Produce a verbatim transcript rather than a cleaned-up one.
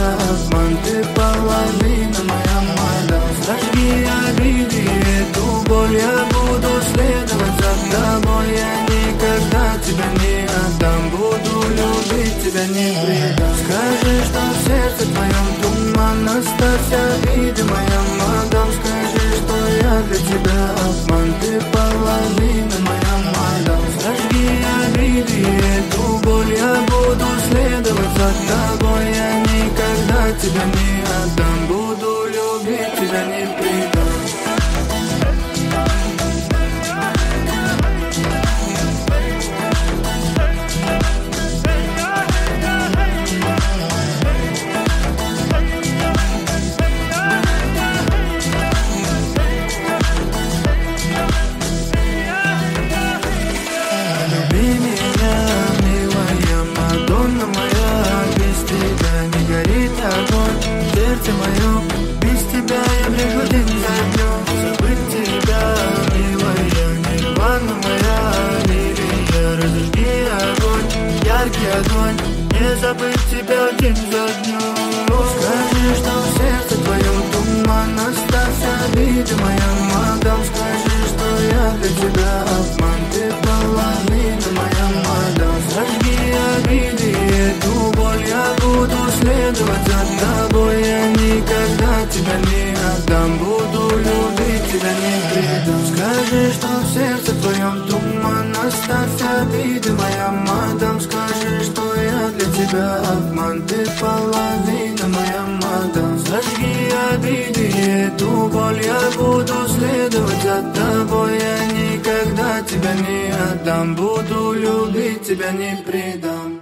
тебя обман, ты половина моя, мадам. Сожги обиды, эту боль я буду следовать за тобой. Я никогда тебя не отдам, буду любить тебя, не предам. Скажи, что в сердце твоем туман, оставь обиды, моя мадам. Скажи, что я для тебя обман, ты половина моя, мадам. Сожги обиды, эту боль я буду следовать за тобой. Я никогда тебя не отдам, буду любить тебя, не предам. Сердце мое, без тебя я бегу день за днем. Забыть тебя, милая, нирвана моя, лирия. Разожги огонь, яркий огонь, не забыть тебя день за днем. Скажи, что в сердце твоем туман, оставь обиды, моя мадам. Скажи, что я для тебя обман, ты половина моя, мадам. Сожги обиды, эту боль я буду следовать за тобой. Я никогда тебя не отдам, буду любить тебя, не предам. Скажи, что в сердце твоем туман, оставь обиды, моя мадам. Скажи, что я для тебя обман, ты половина моя, мадам. Сожги обиды, эту боль я буду следовать за тобой. Я никогда тебя не отдам, буду любить тебя, не предам.